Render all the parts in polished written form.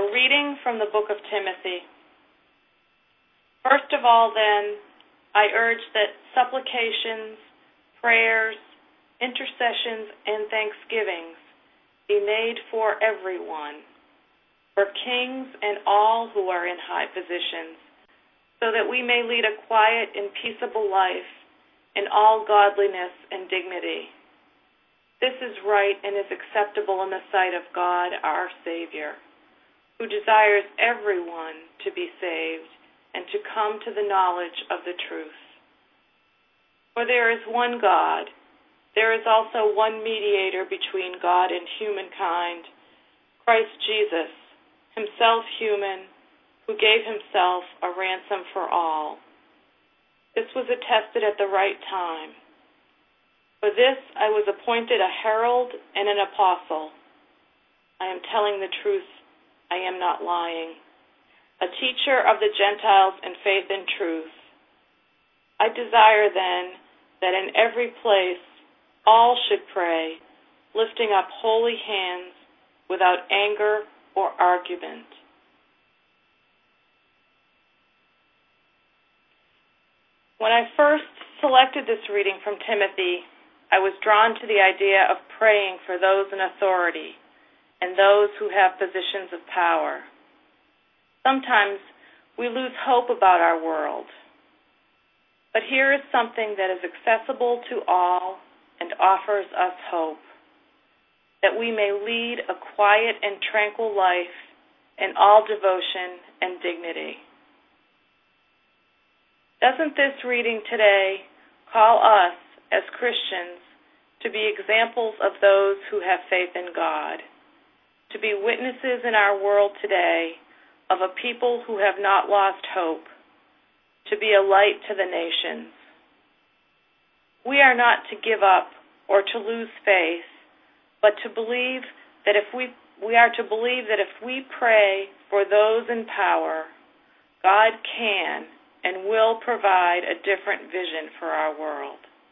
A reading from the book of Timothy. First of all, then, I urge that supplications, prayers, intercessions, and thanksgivings be made for everyone, for kings and all who are in high positions, so that we may lead a quiet and peaceable life in all godliness and dignity. This is right and is acceptable in the sight of God our Savior, who desires everyone to be saved and to come to the knowledge of the truth. For there is one God, there is also one mediator between God and humankind, Christ Jesus, himself human, who gave himself a ransom for all. This was attested at the right time. For this I was appointed a herald and an apostle. I am telling the truth, I am not lying. A teacher of the Gentiles in faith and truth. I desire then that in every place all should pray, lifting up holy hands without anger or argument. When I first selected this reading from Timothy, I was drawn to the idea of praying for those in authority and those who have positions of power. Sometimes we lose hope about our world. But here is something that is accessible to all and offers us hope, that we may lead a quiet and tranquil life in all devotion and dignity. Doesn't this reading today call us, as Christians, to be examples of those who have faith in God, to be witnesses in our world today of a people who have not lost hope, to be a light to the nations? We are not to give up or to lose faith, but to believe that if we pray for those in power, God can and will provide a different vision for our world.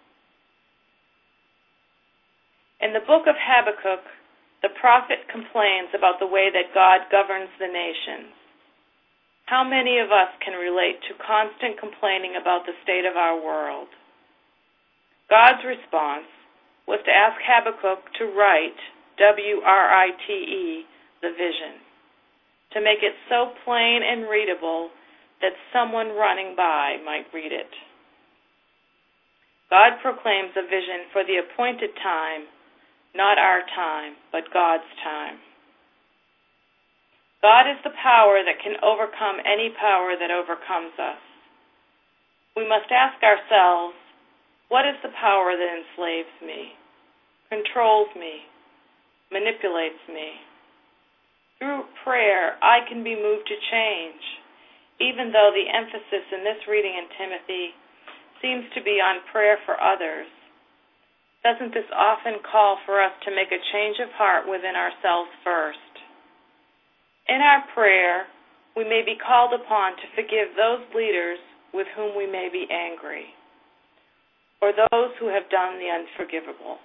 In the book of Habakkuk, the prophet complains about the way that God governs the nations. How many of us can relate to constant complaining about the state of our world? God's response was to ask Habakkuk to write, W-R-I-T-E, the vision, to make it so plain and readable that someone running by might read it. God proclaims a vision for the appointed time, not our time, but God's time. God is the power that can overcome any power that overcomes us. We must ask ourselves, what is the power that enslaves me, controls me, manipulates me? Through prayer, I can be moved to change, even though the emphasis in this reading in Timothy seems to be on prayer for others. Doesn't this often call for us to make a change of heart within ourselves first? In our prayer, we may be called upon to forgive those leaders with whom we may be angry, or those who have done the unforgivable.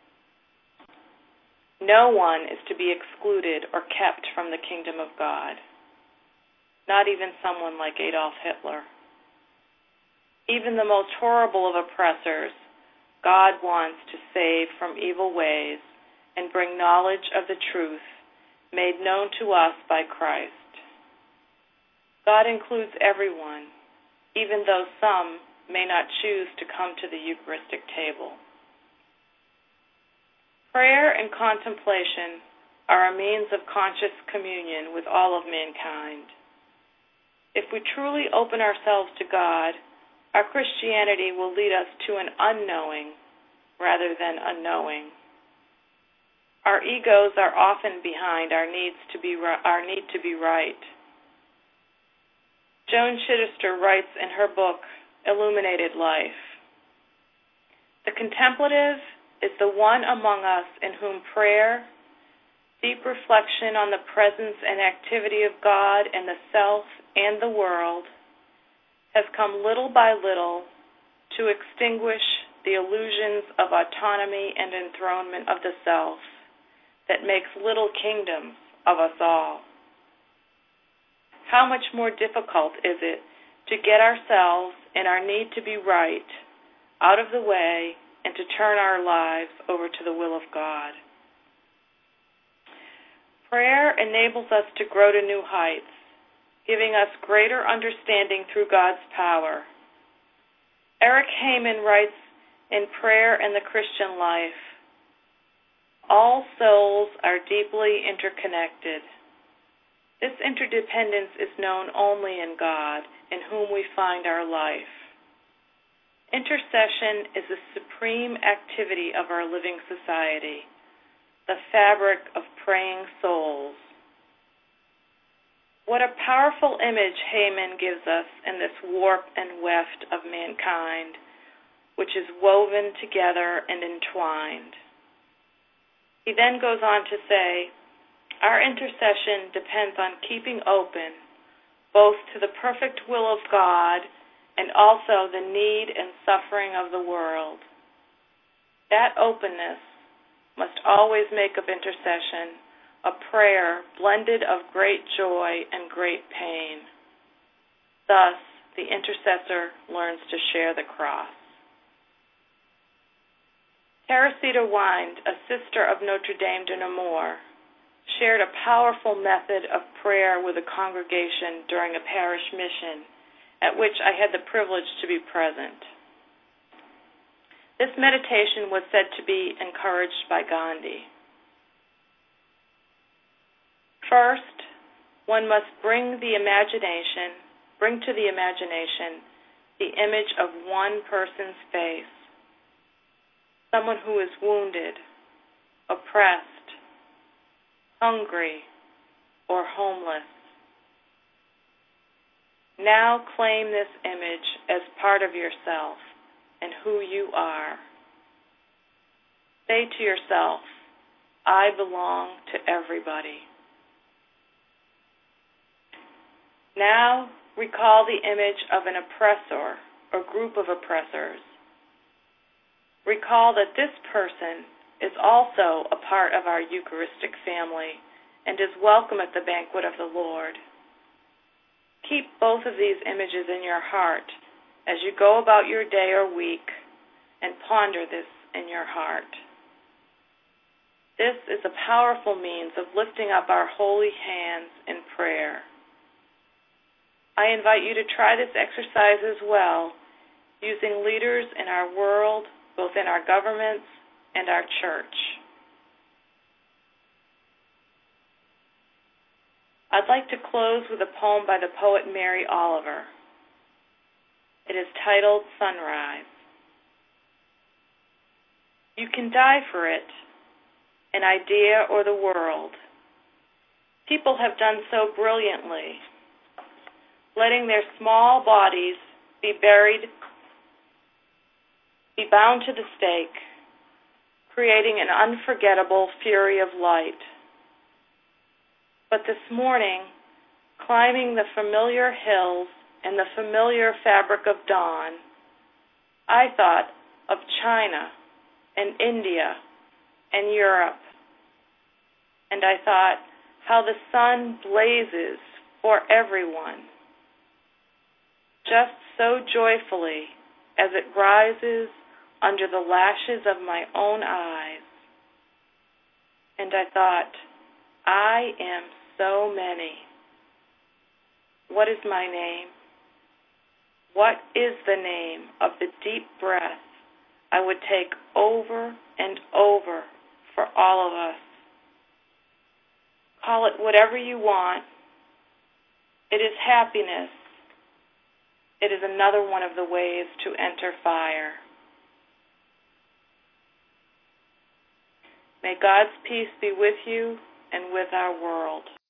No one is to be excluded or kept from the kingdom of God, not even someone like Adolf Hitler. Even the most horrible of oppressors, God wants to save from evil ways and bring knowledge of the truth made known to us by Christ. God includes everyone, even though some may not choose to come to the Eucharistic table. Prayer and contemplation are a means of conscious communion with all of mankind. If we truly open ourselves to God, our Christianity will lead us to an unknowing rather than a knowing. Our egos are often behind our need to be right. Joan Chittister writes in her book, Illuminated Life, "The contemplative is the one among us in whom prayer, deep reflection on the presence and activity of God and the self and the world, has come little by little to extinguish the illusions of autonomy and enthronement of the self that makes little kingdoms of us all. how much more difficult is it to get ourselves and our need to be right out of the way and to turn our lives over to the will of God. Prayer enables us to grow to new heights, giving us greater understanding through God's power. Eric Heyman writes in Prayer and the Christian Life, all souls are deeply interconnected. This interdependence is known only in God, in whom we find our life. Intercession is the supreme activity of our living society, the fabric of praying souls. What a powerful image Heyman gives us in this warp and weft of mankind, which is woven together and entwined. He then goes on to say, our intercession depends on keeping open both to the perfect will of God and also the need and suffering of the world. That openness must always make of intercession a prayer blended of great joy and great pain. Thus, the intercessor learns to share the cross. Teresita Wind, a sister of Notre Dame de Namur, shared a powerful method of prayer with a congregation during a parish mission at which I had the privilege to be present. This meditation was said to be encouraged by Gandhi. First, one must bring to the imagination the image of one person's face, someone who is wounded, oppressed, hungry, or homeless. Now claim this image as part of yourself and who you are. Say to yourself, I belong to everybody. Now recall the image of an oppressor or group of oppressors. Recall that this person is also a part of our Eucharistic family and is welcome at the banquet of the Lord. Keep both of these images in your heart as you go about your day or week and ponder this in your heart. This is a powerful means of lifting up our holy hands in prayer. I invite you to try this exercise as well, using leaders in our world, both in our governments and our church. I'd like to close with a poem by the poet Mary Oliver. It is titled Sunrise. You can die for it, an idea or the world. People have done so brilliantly, letting their small bodies be bound to the stake, creating an unforgettable fury of light. But this morning, climbing the familiar hills and the familiar fabric of dawn, I thought of China and India and Europe. And I thought how the sun blazes for everyone, just so joyfully as it rises under the lashes of my own eyes. And I thought, I am so many. What is my name? What is the name of the deep breath I would take over and over for all of us? Call it whatever you want. It is happiness. It is another one of the ways to enter fire. May God's peace be with you and with our world.